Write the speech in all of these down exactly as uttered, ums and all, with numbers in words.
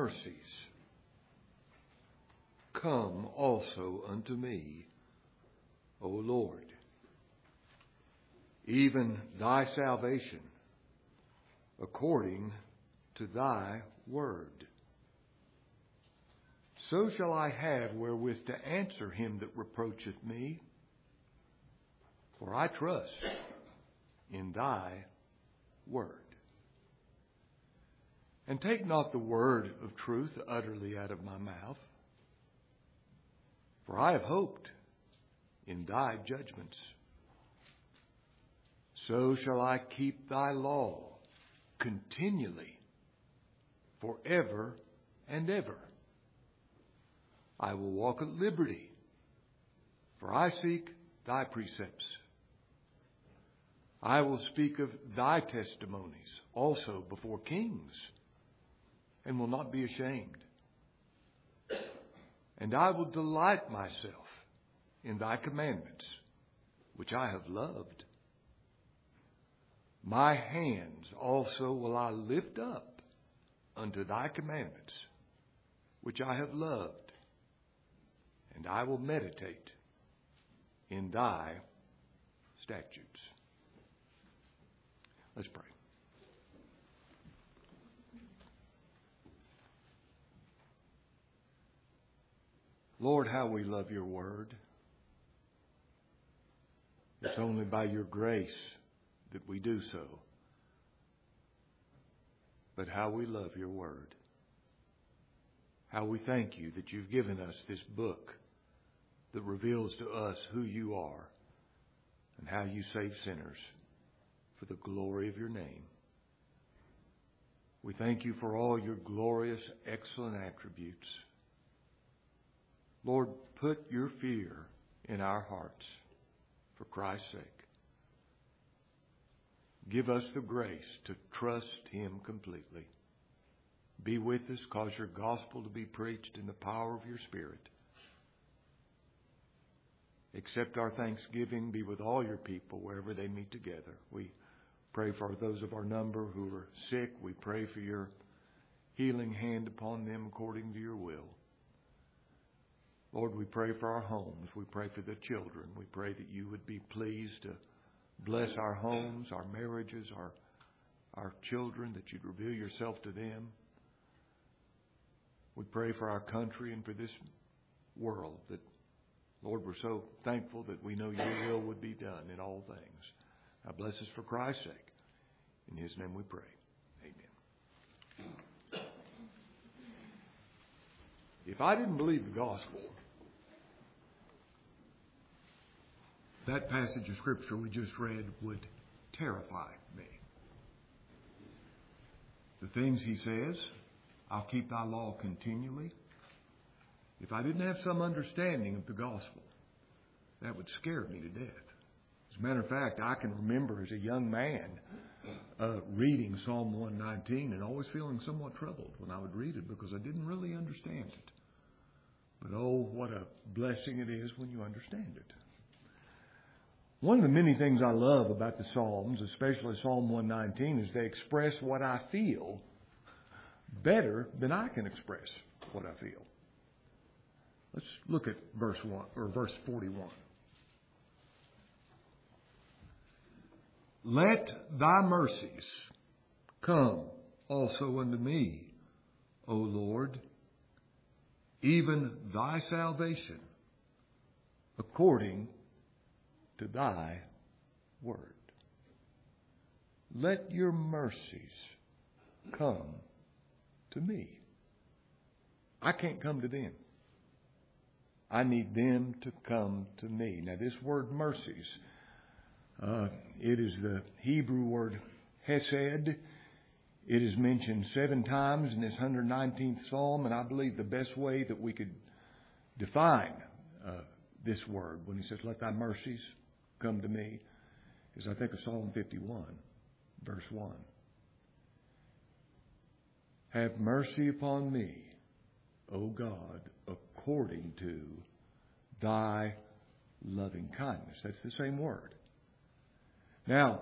mercies come also unto me, O Lord, even thy salvation, according to thy word. So shall I have wherewith to answer him that reproacheth me, for I trust in thy word. And take not the word of truth utterly out of my mouth, for I have hoped in thy judgments. So shall I keep thy law continually, forever and ever. I will walk at liberty, for I seek thy precepts. I will speak of thy testimonies also before kings, and will not be ashamed. And I will delight myself in thy commandments, which I have loved. My hands also will I lift up unto thy commandments, which I have loved. And I will meditate in thy statutes. Let's pray. Lord, how we love your word. It's only by your grace that we do so. But how we love your word. How we thank you that you've given us this book that reveals to us who you are and how you save sinners for the glory of your name. We thank you for all your glorious, excellent attributes. Lord, put your fear in our hearts for Christ's sake. Give us the grace to trust him completely. Be with us, cause your gospel to be preached in the power of your Spirit. Accept our thanksgiving. Be with all your people wherever they meet together. We pray for those of our number who are sick. We pray for your healing hand upon them according to your will. Lord, we pray for our homes. We pray for the children. We pray that you would be pleased to bless our homes, our marriages, our, our children, that you'd reveal yourself to them. We pray for our country and for this world that, Lord, we're so thankful that we know your will would be done in all things. Now bless us for Christ's sake. In his name we pray. Amen. If I didn't believe the gospel, that passage of Scripture we just read would terrify me. The things he says, I'll keep thy law continually. If I didn't have some understanding of the gospel, that would scare me to death. As a matter of fact, I can remember as a young man uh, reading Psalm one nineteen and always feeling somewhat troubled when I would read it because I didn't really understand it. But oh, what a blessing it is when you understand it. One of the many things I love about the Psalms, especially Psalm one nineteen, is they express what I feel better than I can express what I feel. Let's look at verse one or verse forty-one. Let thy mercies come also unto me, O Lord, even thy salvation, according to thy word. Let your mercies come to me. I can't come to them. I need them to come to me. Now this word mercies, uh, it is the Hebrew word hesed. It is mentioned seven times in this one hundred nineteenth Psalm, and I believe the best way that we could define uh, this word when he says, let thy mercies come to me, is I think of Psalm fifty-one, verse one. Have mercy upon me, O God, according to thy loving kindness. That's the same word. Now,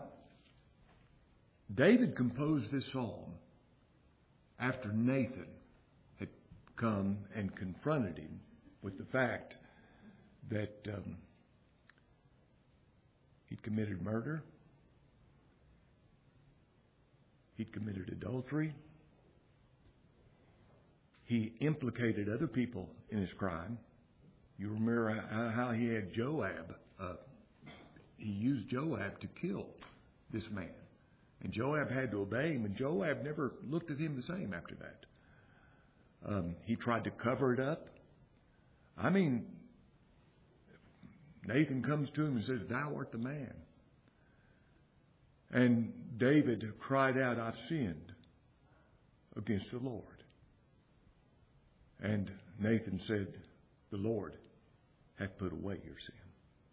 David composed this psalm after Nathan come and confronted him with the fact that um, he'd committed murder, he'd committed adultery, he implicated other people in his crime. You remember how he had Joab, uh, he used Joab to kill this man. And Joab had to obey him, and Joab never looked at him the same after that. Um, he tried to cover it up. I mean, Nathan comes to him and says, "Thou art the man." And David cried out, "I've sinned against the Lord." And Nathan said, "The Lord hath put away your sin."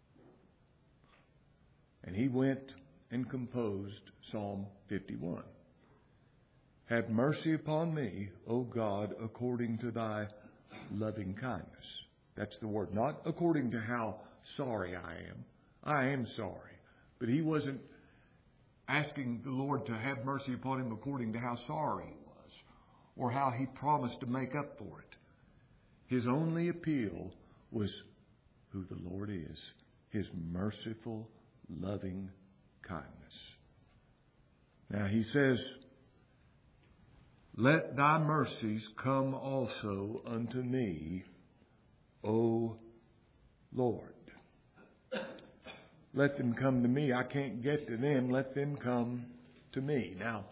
And he went and composed Psalm fifty-one. "Have mercy upon me, O God, according to thy loving kindness." That's the word. Not according to how sorry I am. I am sorry. But he wasn't asking the Lord to have mercy upon him according to how sorry he was or how he promised to make up for it. His only appeal was who the Lord is, His merciful, loving kindness. Now he says, "Let thy mercies come also unto me, O Lord." Let them come to me. I can't get to them. Let them come to me. Now,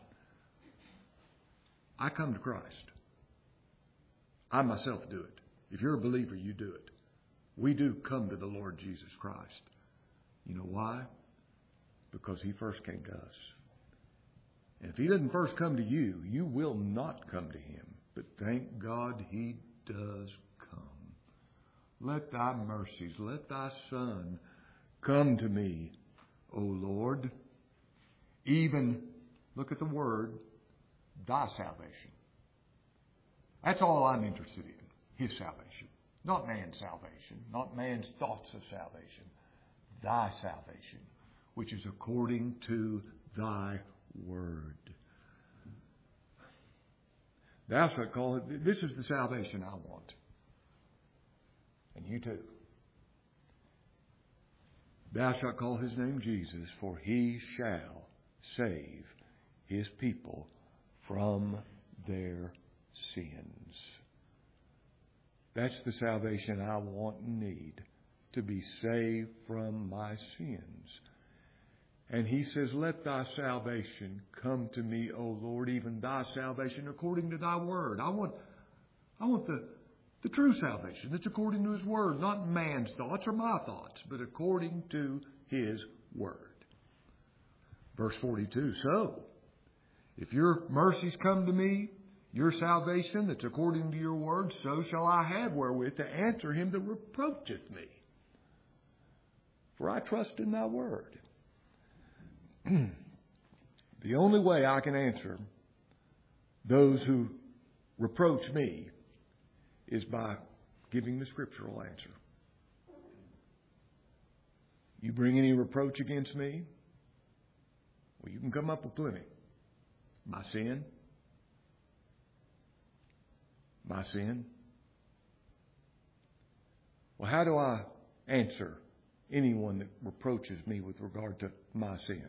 I come to Christ. I myself do it. If you're a believer, you do it. We do come to the Lord Jesus Christ. You know why? Because He first came to us. And if He doesn't first come to you, you will not come to Him. But thank God He does come. Let thy mercies, let thy Son come to me, O Lord. Even, look at the word, thy salvation. That's all I'm interested in, His salvation. Not man's salvation, not man's thoughts of salvation. Thy salvation, which is according to thy word. Thou shalt call it, this is the salvation I want. And you too. Thou shalt call His name Jesus, for He shall save His people from their sins. That's the salvation I want and need, to be saved from my sins. And He says, "Let thy salvation come to me, O Lord, even thy salvation according to thy word." I want, I want the, the true salvation that's according to His word, not man's thoughts or my thoughts, but according to His word. Verse forty-two, "So, if your mercies come to me, your salvation that's according to your word, so shall I have wherewith to answer him that reproacheth me. For I trust in thy word." The only way I can answer those who reproach me is by giving the scriptural answer. You bring any reproach against me? Well, you can come up with plenty. My sin? My sin? Well, how do I answer anyone that reproaches me with regard to my sin?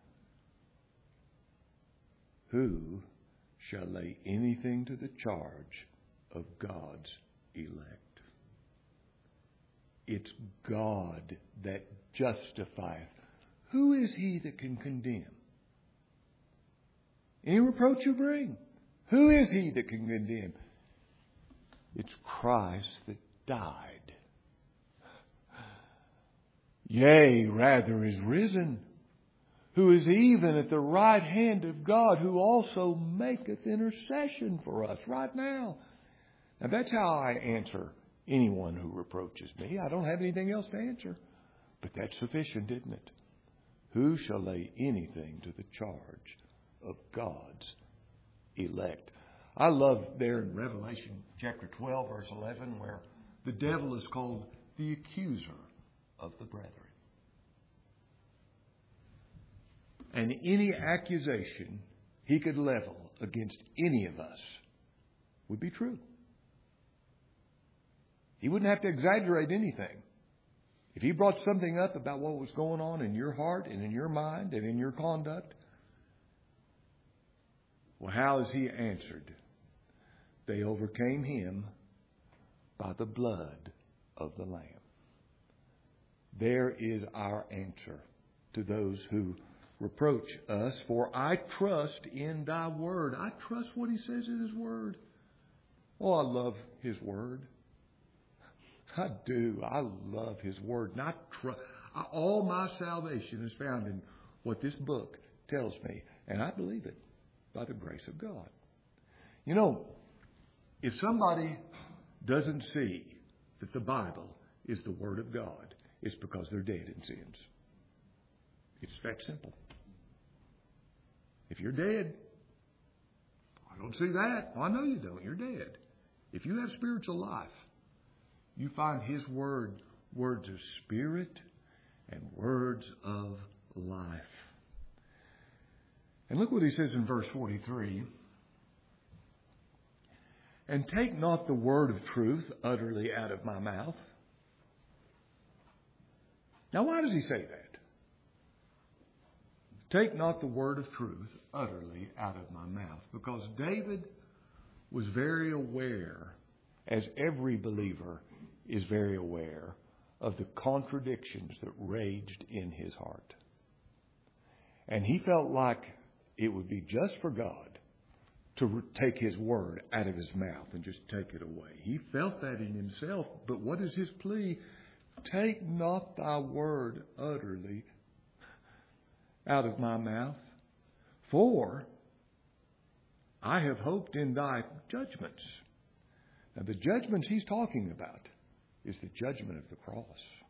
Who shall lay anything to the charge of God's elect? It's God that justifieth. Who is he that can condemn? Any reproach you bring, who is he that can condemn? It's Christ that died. Yea, rather is risen, who is even at the right hand of God, who also maketh intercession for us right now. Now that's how I answer anyone who reproaches me. I don't have anything else to answer. But that's sufficient, isn't it? Who shall lay anything to the charge of God's elect? I love there in Revelation chapter twelve, verse eleven, where the devil is called the accuser of the brethren. And any accusation he could level against any of us would be true. He wouldn't have to exaggerate anything. If he brought something up about what was going on in your heart and in your mind and in your conduct, well, how has he answered? They overcame him by the blood of the Lamb. There is our answer to those who reproach us. For I trust in thy word. I trust what he says in his word. Oh, I love his word. I do. I love his word. And I tr- I, all my salvation is found in what this book tells me. And I believe it by the grace of God. You know, if somebody doesn't see that the Bible is the Word of God, it's because they're dead in sins. It's that simple. If you're dead, I don't see that. Well, I know you don't. You're dead. If you have spiritual life, you find His Word, words of spirit and words of life. And look what he says in verse forty-three. And take not the word of truth utterly out of my mouth. Now, why does he say that? Take not the word of truth utterly out of my mouth. Because David was very aware, as every believer is very aware, of the contradictions that raged in his heart. And he felt like it would be just for God to take his word out of his mouth and just take it away. He felt that in himself. But what is his plea? Take not thy word utterly out of my mouth, for I have hoped in thy judgments. Now, the judgments he's talking about is the judgment of the cross.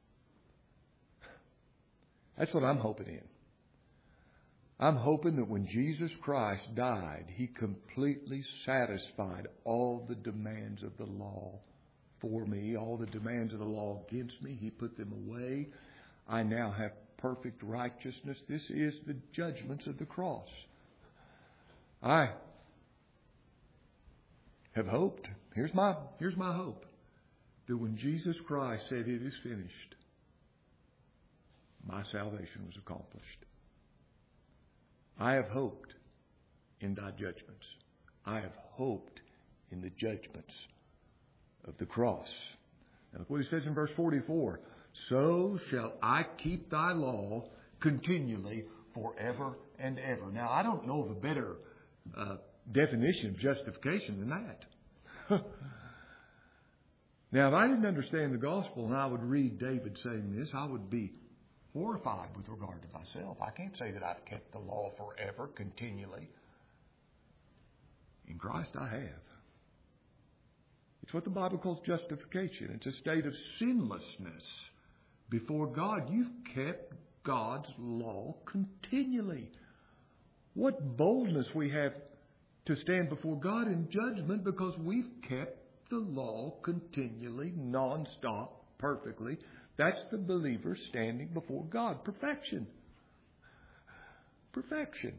That's what I'm hoping in. I'm hoping that when Jesus Christ died, He completely satisfied all the demands of the law for me, all the demands of the law against me. He put them away. I now have perfect righteousness. This is the judgments of the cross. I have hoped. Here's my, here's my hope. That when Jesus Christ said, it is finished, my salvation was accomplished. I have hoped in thy judgments. I have hoped in the judgments of the cross. Now look what he says in verse forty-four. So shall I keep thy law continually forever and ever. Now, I don't know of a better uh, definition of justification than that. Now, if I didn't understand the gospel and I would read David saying this, I would be horrified with regard to myself. I can't say that I've kept the law forever, continually. In Christ I have. It's what the Bible calls justification. It's a state of sinlessness before God. You've kept God's law continually. What boldness we have to stand before God in judgment because we've kept the law continually, non-stop, perfectly. That's the believer standing before God. Perfection. Perfection.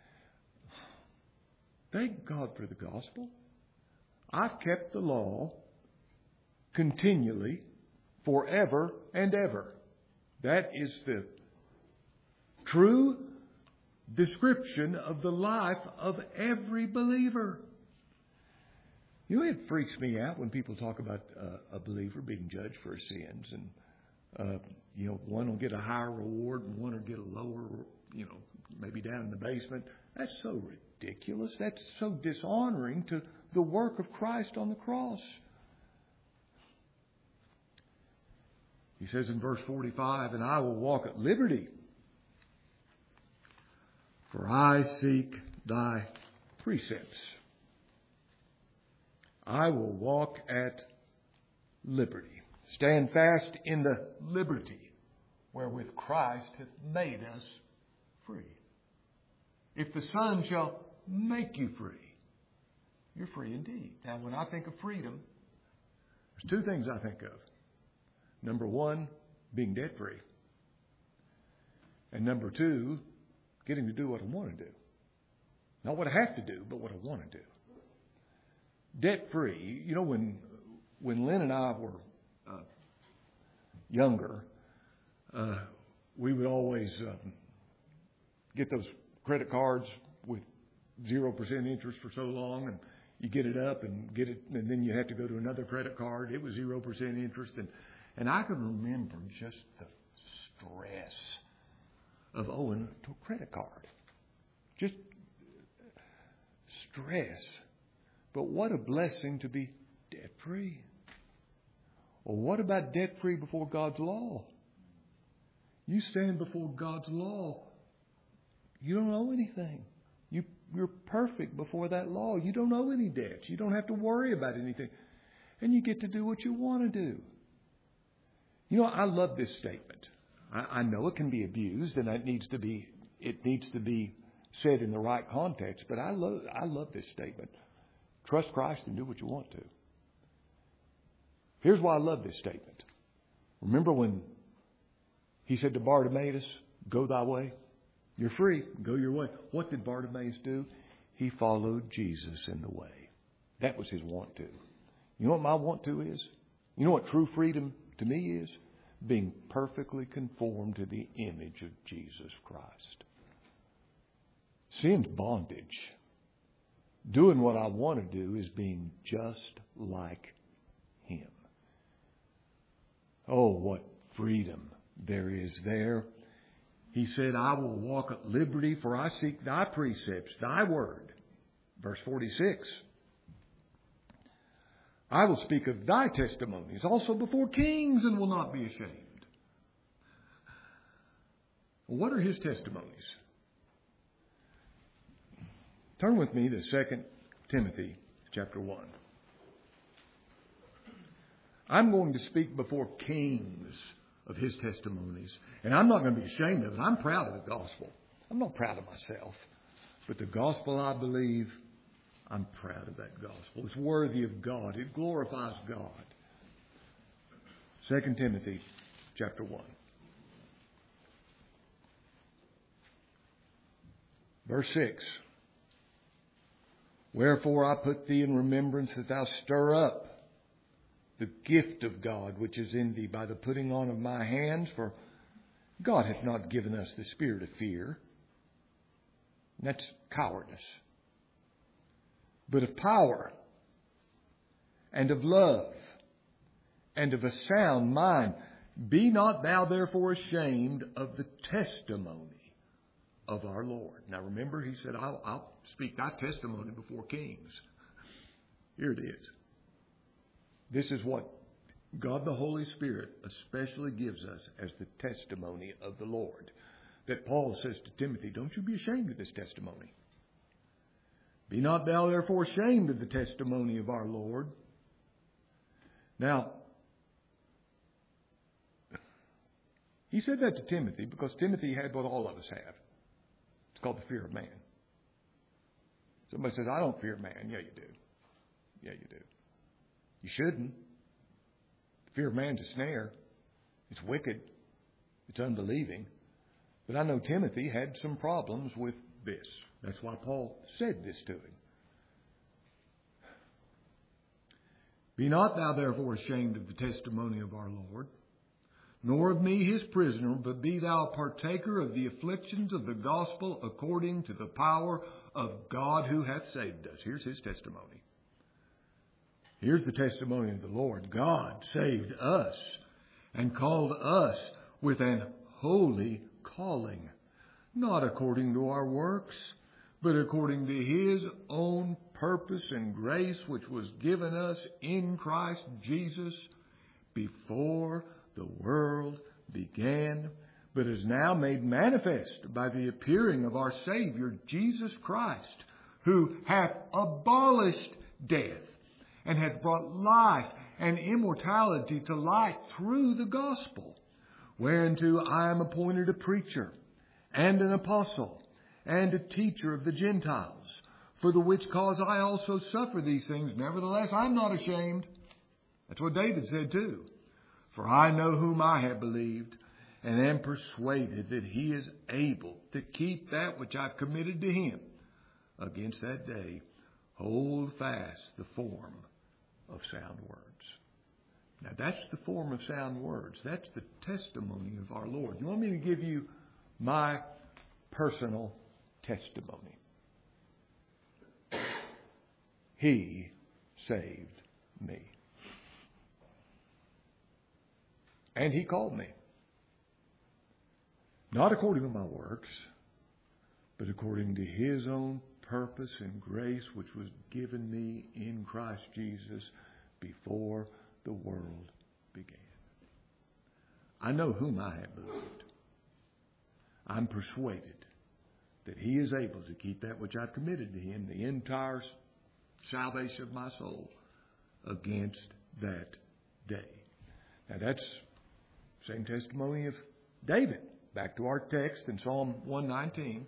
Thank God for the gospel. I've kept the law continually, forever and ever. That is the true description of the life of every believer. You know, it freaks me out when people talk about uh, a believer being judged for his sins, and uh, you know, one will get a higher reward and one will get a lower, you know, maybe down in the basement. That's so ridiculous. That's so dishonoring to the work of Christ on the cross. He says in verse forty-five, and I will walk at liberty, for I seek thy precepts. I will walk at liberty. Stand fast in the liberty wherewith Christ hath made us free. If the Son shall make you free, you're free indeed. Now, when I think of freedom, there's two things I think of. Number one, being debt free. And number two, getting to do what I want to do. Not what I have to do, but what I want to do. Debt free. You know, when when Lynn and I were younger, uh, we would always um, get those credit cards with zero percent interest for so long, and you get it up and get it, and then you have to go to another credit card. It was zero percent interest, and and I can remember just the stress of owing to a credit card. Just stress. But what a blessing to be debt-free. Well, what about debt-free before God's law? You stand before God's law, you don't owe anything. You, you're perfect before that law. You don't owe any debts. You don't have to worry about anything. And you get to do what you want to do. You know, I love this statement. I, I know it can be abused, and it needs to be it needs to be said in the right context. But I love I love this statement. Trust Christ and do what you want to. Here's why I love this statement. Remember when He said to Bartimaeus, "Go thy way. You're free. Go your way." What did Bartimaeus do? He followed Jesus in the way. That was his want to. You know what my want to is? You know what true freedom to me is? Being perfectly conformed to the image of Jesus Christ. Sin's bondage. Doing what I want to do is being just like Him. Oh, what freedom there is there. He said, "I will walk at liberty, for I seek thy precepts, thy word." Verse forty-six. "I will speak of thy testimonies also before kings and will not be ashamed." What are His testimonies? Turn with me to Second Timothy chapter one. I'm going to speak before kings of His testimonies. And I'm not going to be ashamed of it. I'm proud of the gospel. I'm not proud of myself. But the gospel, I believe, I'm proud of that gospel. It's worthy of God. It glorifies God. Second Timothy chapter one. Verse six. "Wherefore I put thee in remembrance that thou stir up the gift of God which is in thee by the putting on of my hands, for God hath not given us the spirit of fear." And that's cowardice. "But of power, and of love, and of a sound mind. Be not thou therefore ashamed of the testimony of our Lord." Now remember, He said, I'll, I'll speak thy testimony before kings. Here it is. This is what God the Holy Spirit especially gives us as the testimony of the Lord. That Paul says to Timothy, don't you be ashamed of this testimony. "Be not thou therefore ashamed of the testimony of our Lord." Now, he said that to Timothy because Timothy had what all of us have. It's called the fear of man. Somebody says, "I don't fear man." Yeah, you do. Yeah, you do. You shouldn't. The fear of man's a snare. It's wicked. It's unbelieving. But I know Timothy had some problems with this. That's why Paul said this to him. "Be not thou therefore ashamed of the testimony of our Lord, nor of me His prisoner, but be thou a partaker of the afflictions of the gospel according to the power of God who hath saved us." Here's His testimony. Here's the testimony of the Lord. "God saved us and called us with an holy calling, not according to our works, but according to His own purpose and grace, which was given us in Christ Jesus before the world began, but is now made manifest by the appearing of our Savior Jesus Christ, who hath abolished death, and hath brought life and immortality to light through the gospel, whereunto I am appointed a preacher, and an apostle, and a teacher of the Gentiles, for the which cause I also suffer these things. Nevertheless, I am not ashamed." That's what David said too. "For I know whom I have believed, and am persuaded that He is able to keep that which I've committed to Him against that day. Hold fast the form of sound words." Now that's the form of sound words. That's the testimony of our Lord. You want me to give you my personal testimony? He saved me. And He called me. Not according to my works, but according to His own purpose and grace, which was given me in Christ Jesus before the world began. I know whom I have believed. I'm persuaded that He is able to keep that which I've committed to Him, the entire salvation of my soul, against that day. Now that's the same testimony of David. Back to our text in Psalm one nineteen.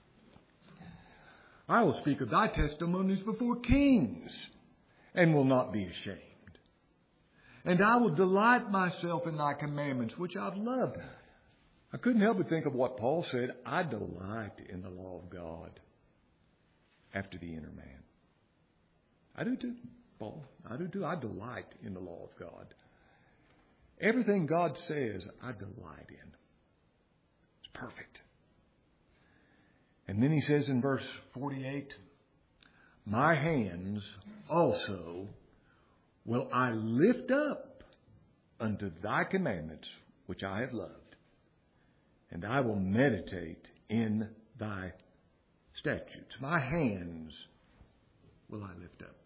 I will speak of thy testimonies before kings, and will not be ashamed. And I will delight myself in thy commandments, which I've loved. I couldn't help but think of what Paul said. I delight in the law of God after the inner man. I do too, Paul. I do too. I delight in the law of God. Everything God says, I delight in. It's perfect. And then he says in verse forty-eight, my hands also will I lift up unto thy commandments, which I have loved, and I will meditate in thy statutes. My hands will I lift up.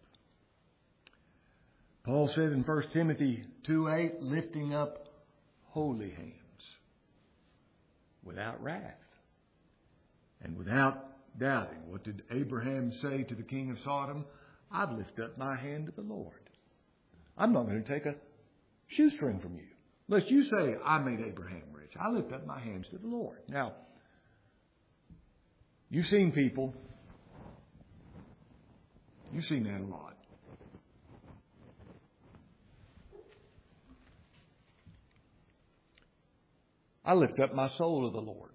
Paul said in First Timothy two eight, lifting up holy hands without wrath and without doubting. What did Abraham say to the king of Sodom? I'd lift up my hand to the Lord. I'm not going to take a shoestring from you. Lest you say, I made Abraham rich. I lift up my hands to the Lord. Now, you've seen people. You've seen that a lot. I lift up my soul to the Lord.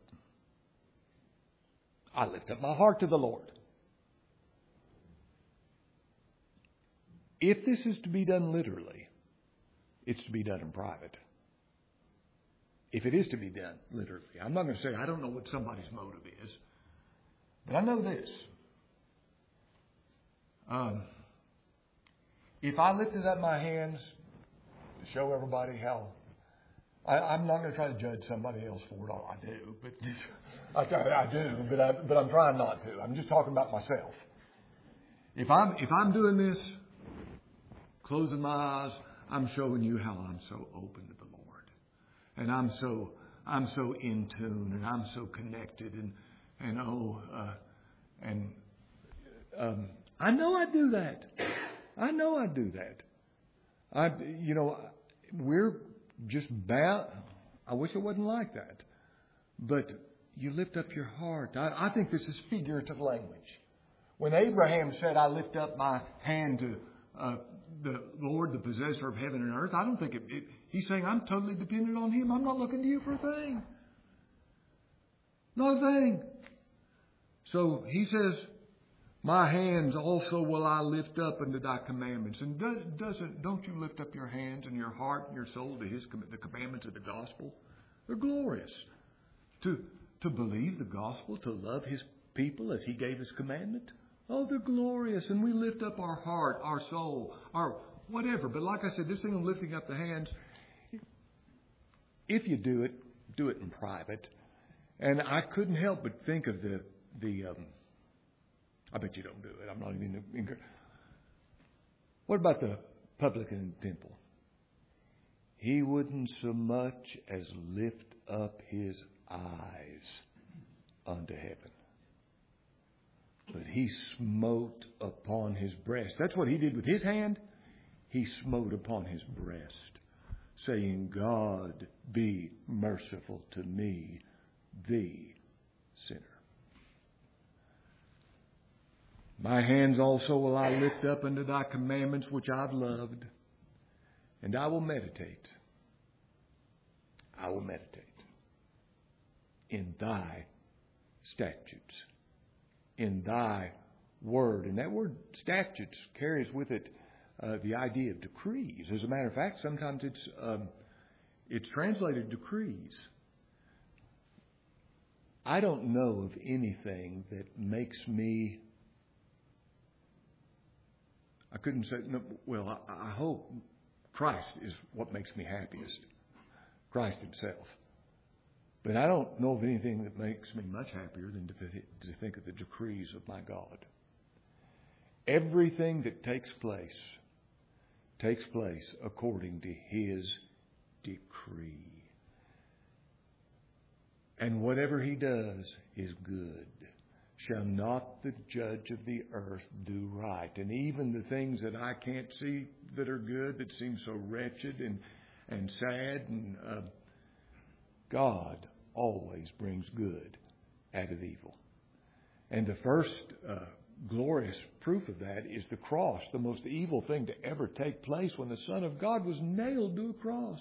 I lift up my heart to the Lord. If this is to be done literally, it's to be done in private. If it is to be done literally. I'm not going to say I don't know what somebody's motive is. But I know this. Um, if I lifted up my hands to show everybody how... I, I'm not going to try to judge somebody else for it. Oh, I do, but I, I do, but I, but I'm trying not to. I'm just talking about myself. If I'm if I'm doing this, closing my eyes, I'm showing you how I'm so open to the Lord, and I'm so I'm so in tune, and I'm so connected, and and oh, uh, and um, I know I do that. I know I do that. I you know we're. Just bow. I wish it wasn't like that. But you lift up your heart. I, I think this is figurative language. When Abraham said, I lift up my hand to uh, the Lord, the possessor of heaven and earth, I don't think it, it, he's saying, I'm totally dependent on Him. I'm not looking to you for a thing. Not a thing. So he says, my hands also will I lift up unto thy commandments. And does, doesn't, don't you lift up your hands and your heart and your soul to his, the commandments of the gospel? They're glorious. To, to believe the gospel, to love His people as He gave His commandment. Oh, they're glorious. And we lift up our heart, our soul, our whatever. But like I said, this thing of lifting up the hands, if you do it, do it in private. And I couldn't help but think of the, the, um, I bet you don't do it. I'm not even encouraged. What about the publican in the temple? He wouldn't so much as lift up his eyes unto heaven, but he smote upon his breast. That's what he did with his hand. He smote upon his breast, saying, God, be merciful to me, thee, sinner. My hands also will I lift up unto thy commandments which I've loved, and I will meditate. I will meditate in thy statutes, in thy word. And that word statutes carries with it uh, the idea of decrees. As a matter of fact, sometimes it's um, it's translated decrees. I don't know of anything that makes me, I couldn't say, no, well, I, I hope Christ is what makes me happiest. Christ himself. But I don't know of anything that makes me much happier than to, to think of the decrees of my God. Everything that takes place takes place according to His decree. And whatever He does is good. Shall not the judge of the earth do right? And even the things that I can't see that are good, that seem so wretched and, and sad, and uh, God always brings good out of evil. And the first uh, glorious proof of that is the cross, the most evil thing to ever take place, when the Son of God was nailed to a cross.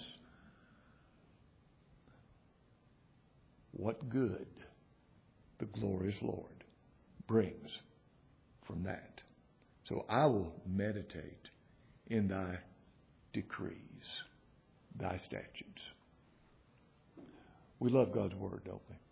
What good the glorious Lord brings from that. So I will meditate in thy decrees, thy statutes. We love God's word, don't we?